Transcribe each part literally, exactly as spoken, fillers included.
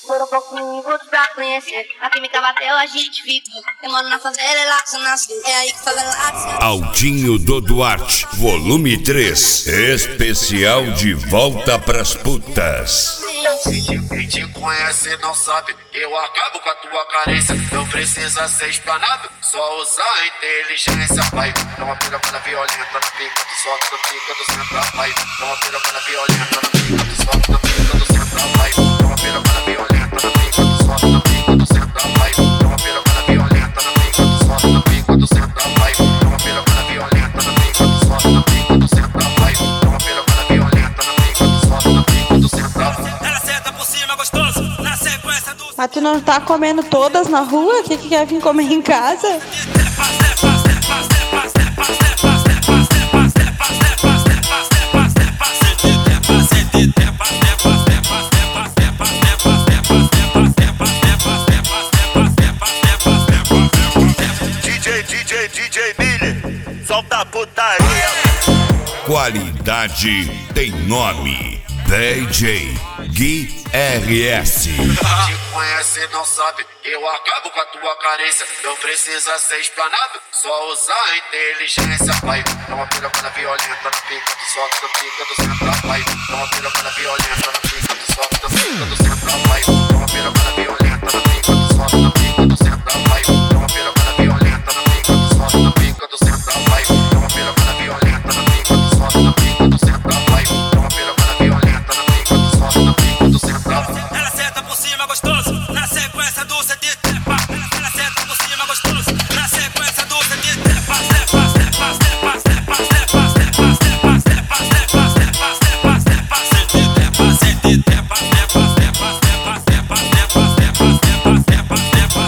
Por um pouco minutos pra conhecer. A química bateu, a gente fica. Eu moro na favela, é lá que eu nasci. É aí que favela lá. Aldinho do Duarte, volume três. Especial de volta pras putas. Quem te conhece não sabe, eu acabo com a tua carência. Não precisa ser explanado, só usar a inteligência. Vai, dá uma pirocada violenta na pica, tu solta na pica do central. Vai, dá uma pirocada violenta na pica, tu solta na pica do central. Vai, dá uma pirocada violenta na pica, tu solta na pica do central. Vai, dá uma pirocada violenta na pica, tu solta na pica do central. Vai, dá uma pirocada violenta na pica, tu solta na pica do central. Vai, dá uma pirocada violenta na pica, tu solta na pica do central. Mas tu não tá comendo todas na rua? O que que quer vir comer em casa? D J, D J, D J Miller, solta a putaria. Qualidade tem nome. D J Gui R S. Quem te conhece não sabe, eu acabo com a tua carência. Não precisa ser explanado, só usar a inteligência. Vai, dá uma pirocada violenta na pica, tu solta na pica do central. Vai, dá uma pirocada violenta na pica, tu solta na pica do central. Vai, dá uma pirocada violenta na pica, tu solta na pica do central. Vai, dá uma pirocada violenta na pica, tu solta na pica do central. Vai, dá uma pirocada violenta na pica, tu solta na pica do central. Vai, dá uma pirocada violenta na pica, tu solta na pica do central. Ela senta por cima gostoso, na sequência do C D trepa. Ela senta por cima gostoso, na sequência do C D trepa. Trepa, trepa, trepa, trepa, trepa, trepa, trepa, trepa, trepa, trepa, trepa, trepa, C D trepa, C D trepa, trepa, trepa, trepa, trepa, trepa, trepa, trepa,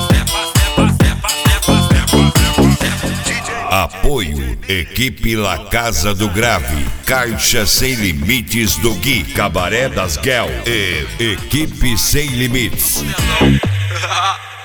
trepa, trepa, trepa. Apoio Equipe La Casa do Grave, Caixa Sem Limites do Gui, Cabaré das Guel e Equipe Sem Limites.